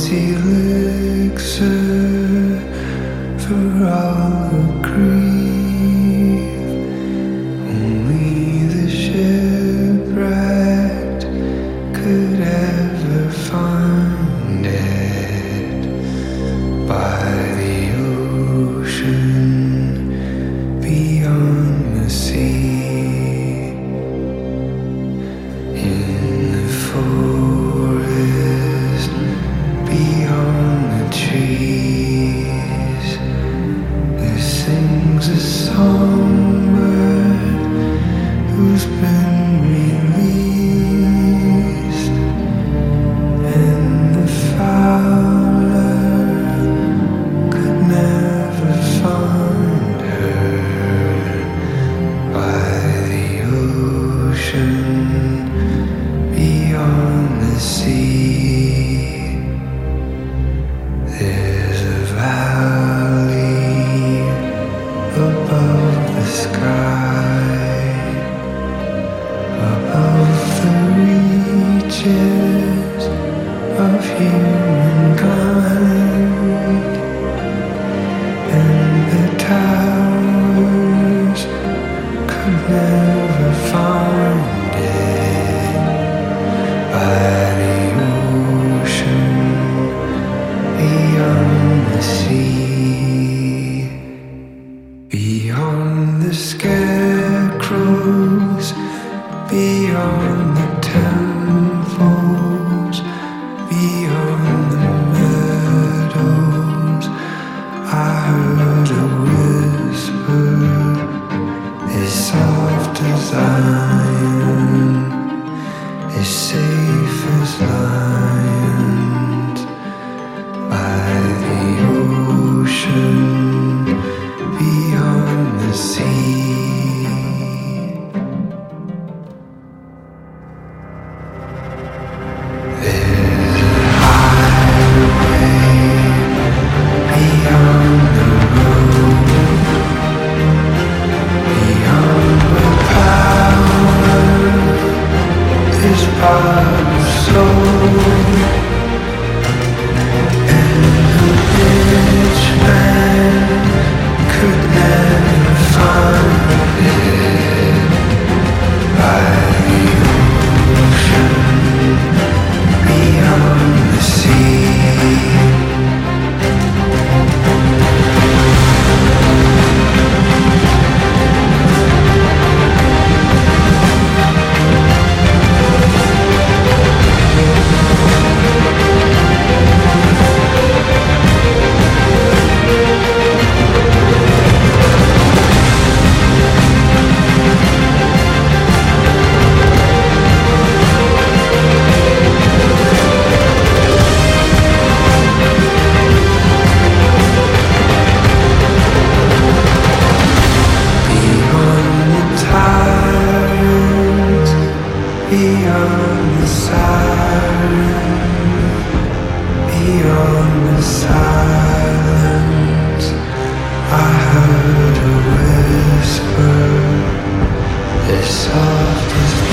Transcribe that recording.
elixir for all who grieve. Only the shipwrecked could ever find it. By the ocean, beyond the sea, in the forest, beyond the trees, there sings a songbird who's been released, and the fowler could never find her. By the ocean, beyond the sea, there's a valley above the sky, above the reaches of humankind, and the towers could never find it. By the ocean, beyond the sea, beyond the scarecrows, beyond the temples, beyond the meadows, I heard a whisper as soft as iron, as safe as lions. By the ocean, beyond the sea. There's a highway beyond the road, beyond where power is part of soul, and the rich man could never find it. By the ocean, beyond the sea. Beyond the siren, beyond the silence, I heard a whisper as soft as